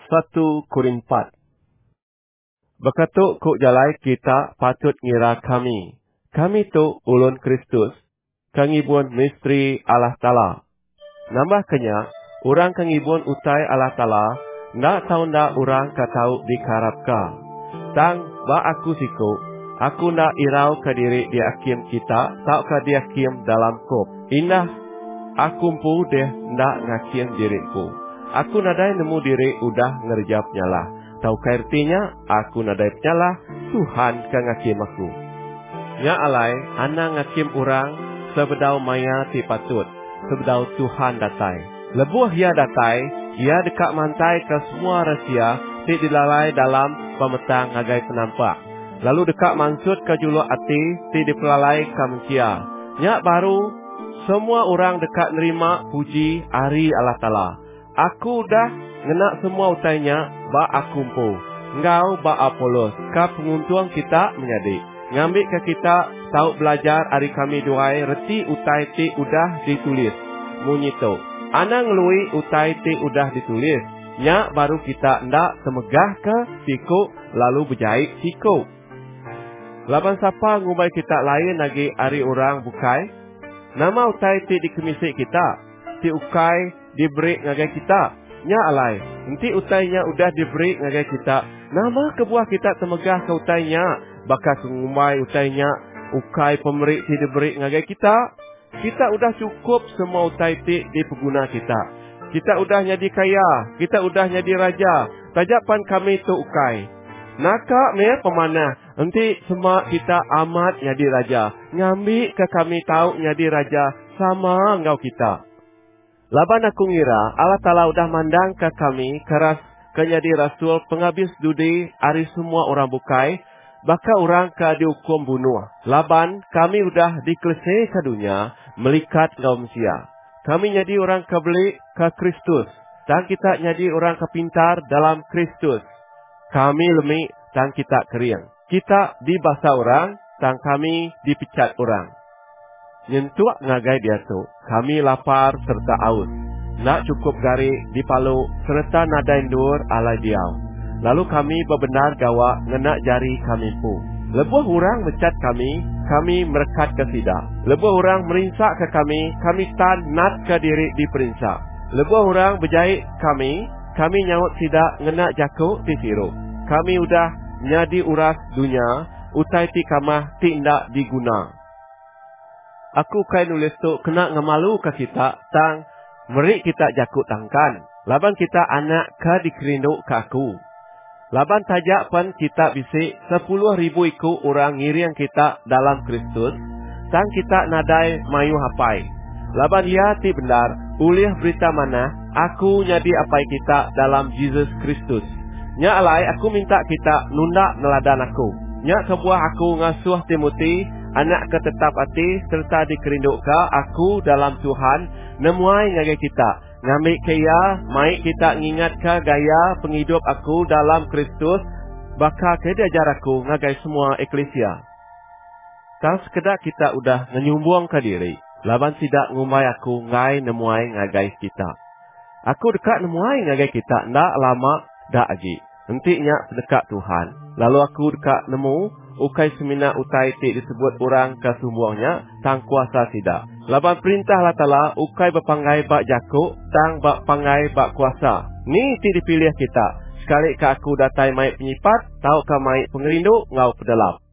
1 Korin 4. Bekatuk kuk jalai kita patut ngira kami. Kami tu ulun Kristus, kangibun misteri Allah Ta'ala. Nambah kenya, orang kangibun utai Allah Ta'ala, ndak tahu ndak orang katau dikarapka. Tang ba aku siku, aku ndak irau ke diri di akim kita, tau ke di akim dalam kop. Indah, aku mpu deh ndak ngakim diriku. Aku nadai nemu diri udah ngerjap nyalah. Tahu kairtinya, aku nadai nyalah, Tuhan kan ngakim aku. Nya alai, ana ngakim orang, sebedau maya ti patut, sebedau Tuhan datai. Lebuh ia datai, ia dekat mantai ke semua rahasia, ti dilalai dalam pemetang ngagai penampak. Lalu dekat mansut ke juluk ati, ti dipelalai ke mencia. Nya baru, semua orang dekat nerima puji ari Allah Ta'ala. Aku dah ngenak semua utainya, ba aku mpu. Engkau ba Apolos, ka penguntung kita menjadi. Ngambil ke kita, tahu belajar hari kami duai, reti utai ti udah ditulis. Munyito, anang lui utai ti udah ditulis. Nya baru kita ndak semegah ke siku, lalu berjahit siku. Laban siapa ngumbai kita lain lagi hari orang bukai? Nama utai ti dikemisik kita, ti ukai diberi ngagai kita. Nya alai, nanti utainya udah diberi ngagai kita. Nama kebuah kita temegah ke utainya, bakal ngumai utainya, ukai pemberi ti diberi ngagai kita. Kita udah cukup semua utai ti di pengguna kita. Kita udah jadi kaya, kita udah jadi raja. Tajapan kami tu ukai. Nakak me pemanah, nanti semua kita amat jadi raja. Ngambil ke kami tahu jadi raja sama engkau kita. Laban aku ngira, Allah Ta'ala udah mandang ke kami, keras kenyadi rasul penghabis dudi, ari semua orang bukai, baka orang ke dihukum bunuh. Laban, kami udah dikelesai ke dunia, melikat kaum sia. Kami nyadi orang kebeli ke Kristus, dan kita nyadi orang kepintar dalam Kristus. Kami lemik, dan kita keriang. Kita dibasa orang, dan kami dipecat orang. Nyentuak ngagai dia tu, kami lapar serta aus. Nak cukup gari di palu serta nadain dur ala diau. Lalu kami bebenar gawa ngenak jari kami pu. Lebuh orang mecat kami merekat ke sida. Lebuh orang merinsak ke kami tan nat ke diri di perinsak. Lebuh orang berjahit kami nyaut sida ngenak jakuk di sirup. Kami udah nyadi uras dunia, utai ti kamah tindak diguna. Aku kai nulis tu kena ngemalu ke kita tang meri kita jakut tangkan. Laban kita anak ke dikerinduk ke aku. Laban tajak pan kita bisik 10,000 iku orang ngiriang kita dalam Kristus. Tang kita nadai mayu hapai. Laban ia ti benar ulih berita mana aku nyadi apai kita dalam Jesus Kristus. Nya alai aku minta kita nunda neladan aku. Nya kebuah aku ngasuh Timoti, anak ketetap hati serta dikerindukkan aku dalam Tuhan, nemuai ngagai kita. Ngambil kaya, mai kita ngingatkan gaya penghidup aku dalam Kristus, bakal kedajar aku ngagai semua eklesia. Tak sekedar kita udah menyumbang ke diri, laban tidak ngumai aku ngai nemuai ngagai kita. Aku dekat nemuai ngagai kita, ndak lama, dak lagi. Hentinya dekat Tuhan. Lalu aku dekat nemu, ukai semina utai ti disebut orang kesumbuangnya, tang kuasa tidak. Laban perintah Allah Ta'ala, ukai berpanggai bak jakuk, tang bak panggai bak kuasa. Ni ti dipilih kita. Sekali ke aku datai mai penyipat, tahu ke mai pengerindu, ngau pedelap.